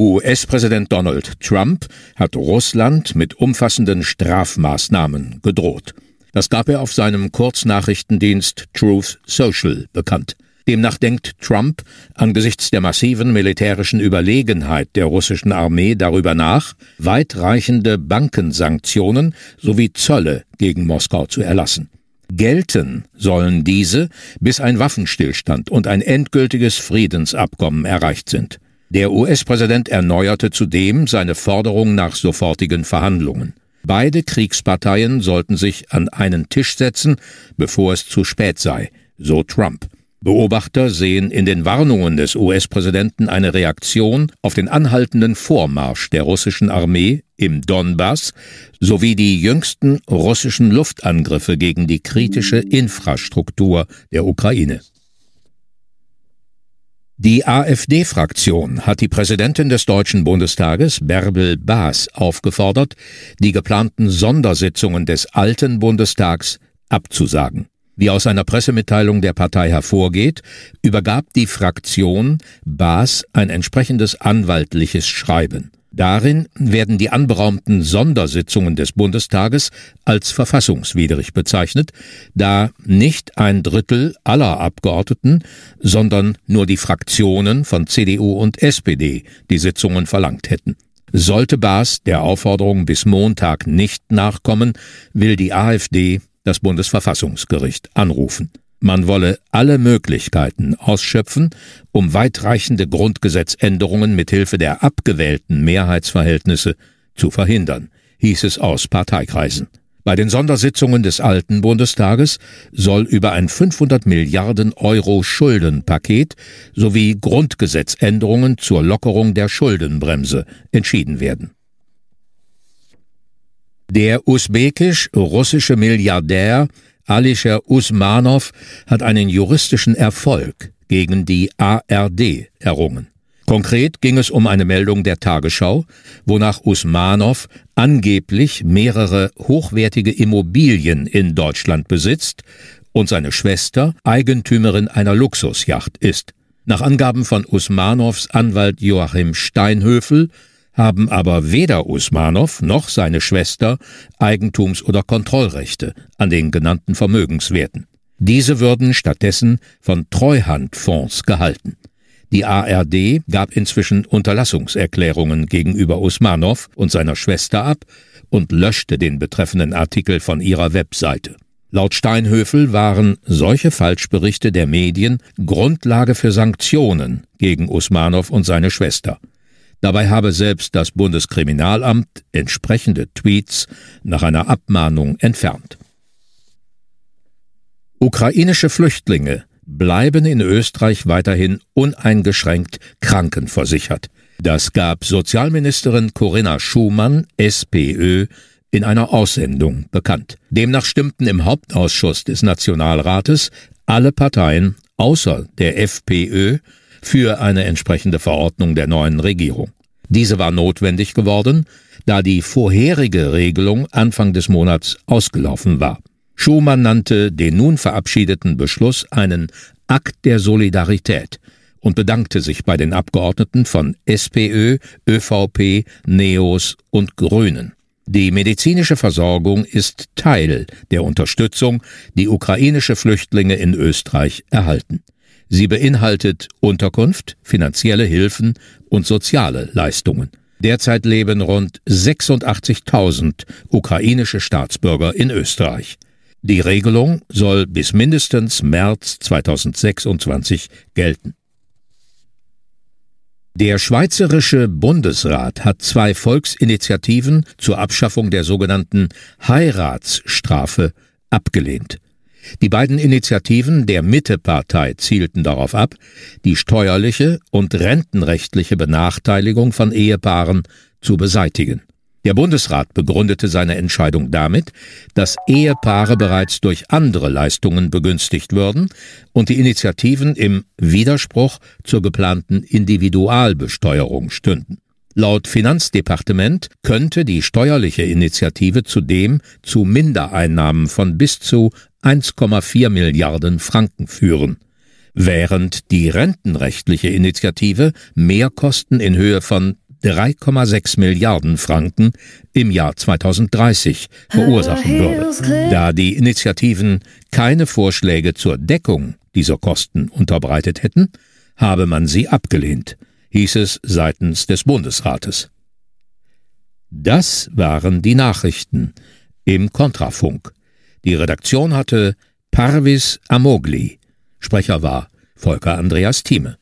US-Präsident Donald Trump hat Russland mit umfassenden Strafmaßnahmen gedroht. Das gab er auf seinem Kurznachrichtendienst Truth Social bekannt. Demnach denkt Trump angesichts der massiven militärischen Überlegenheit der russischen Armee darüber nach, weitreichende Bankensanktionen sowie Zölle gegen Moskau zu erlassen. Gelten sollen diese, bis ein Waffenstillstand und ein endgültiges Friedensabkommen erreicht sind. Der US-Präsident erneuerte zudem seine Forderung nach sofortigen Verhandlungen. Beide Kriegsparteien sollten sich an einen Tisch setzen, bevor es zu spät sei, so Trump. Beobachter sehen in den Warnungen des US-Präsidenten eine Reaktion auf den anhaltenden Vormarsch der russischen Armee im Donbass sowie die jüngsten russischen Luftangriffe gegen die kritische Infrastruktur der Ukraine. Die AfD-Fraktion hat die Präsidentin des Deutschen Bundestages, Bärbel Baas, aufgefordert, die geplanten Sondersitzungen des alten Bundestags abzusagen. Wie aus einer Pressemitteilung der Partei hervorgeht, übergab die Fraktion Baas ein entsprechendes anwaltliches Schreiben. Darin werden die anberaumten Sondersitzungen des Bundestages als verfassungswidrig bezeichnet, da nicht ein Drittel aller Abgeordneten, sondern nur die Fraktionen von CDU und SPD die Sitzungen verlangt hätten. Sollte Baas der Aufforderung bis Montag nicht nachkommen, will die AfD das Bundesverfassungsgericht anrufen. Man wolle alle Möglichkeiten ausschöpfen, um weitreichende Grundgesetzänderungen mithilfe der abgewählten Mehrheitsverhältnisse zu verhindern, hieß es aus Parteikreisen. Bei den Sondersitzungen des alten Bundestages soll über ein 500 Milliarden Euro Schuldenpaket sowie Grundgesetzänderungen zur Lockerung der Schuldenbremse entschieden werden. Der usbekisch-russische Milliardär Alisher Usmanow hat einen juristischen Erfolg gegen die ARD errungen. Konkret ging es um eine Meldung der Tagesschau, wonach Usmanow angeblich mehrere hochwertige Immobilien in Deutschland besitzt und seine Schwester Eigentümerin einer Luxusjacht ist. Nach Angaben von Usmanows Anwalt Joachim Steinhöfel haben aber weder Usmanow noch seine Schwester Eigentums- oder Kontrollrechte an den genannten Vermögenswerten. Diese würden stattdessen von Treuhandfonds gehalten. Die ARD gab inzwischen Unterlassungserklärungen gegenüber Usmanow und seiner Schwester ab und löschte den betreffenden Artikel von ihrer Webseite. Laut Steinhöfel waren solche Falschberichte der Medien Grundlage für Sanktionen gegen Usmanow und seine Schwester. Dabei habe selbst das Bundeskriminalamt entsprechende Tweets nach einer Abmahnung entfernt. Ukrainische Flüchtlinge bleiben in Österreich weiterhin uneingeschränkt krankenversichert. Das gab Sozialministerin Corinna Schumann, SPÖ, in einer Aussendung bekannt. Demnach stimmten im Hauptausschuss des Nationalrates alle Parteien außer der FPÖ für eine entsprechende Verordnung der neuen Regierung. Diese war notwendig geworden, da die vorherige Regelung Anfang des Monats ausgelaufen war. Schumann nannte den nun verabschiedeten Beschluss einen Akt der Solidarität und bedankte sich bei den Abgeordneten von SPÖ, ÖVP, NEOS und Grünen. Die medizinische Versorgung ist Teil der Unterstützung, die ukrainische Flüchtlinge in Österreich erhalten. Sie beinhaltet Unterkunft, finanzielle Hilfen und soziale Leistungen. Derzeit leben rund 86.000 ukrainische Staatsbürger in Österreich. Die Regelung soll bis mindestens März 2026 gelten. Der Schweizerische Bundesrat hat 2 Volksinitiativen zur Abschaffung der sogenannten Heiratsstrafe abgelehnt. Die beiden Initiativen der Mitte-Partei zielten darauf ab, die steuerliche und rentenrechtliche Benachteiligung von Ehepaaren zu beseitigen. Der Bundesrat begründete seine Entscheidung damit, dass Ehepaare bereits durch andere Leistungen begünstigt würden und die Initiativen im Widerspruch zur geplanten Individualbesteuerung stünden. Laut Finanzdepartement könnte die steuerliche Initiative zudem zu Mindereinnahmen von bis zu 1,4 Milliarden Franken führen, während die rentenrechtliche Initiative Mehrkosten in Höhe von 3,6 Milliarden Franken im Jahr 2030 verursachen würde. Da die Initiativen keine Vorschläge zur Deckung dieser Kosten unterbreitet hätten, habe man sie abgelehnt, hieß es seitens des Bundesrates. Das waren die Nachrichten im Kontrafunk. Die Redaktion hatte Parvis Amogli. Sprecher war Volker Andreas Thieme.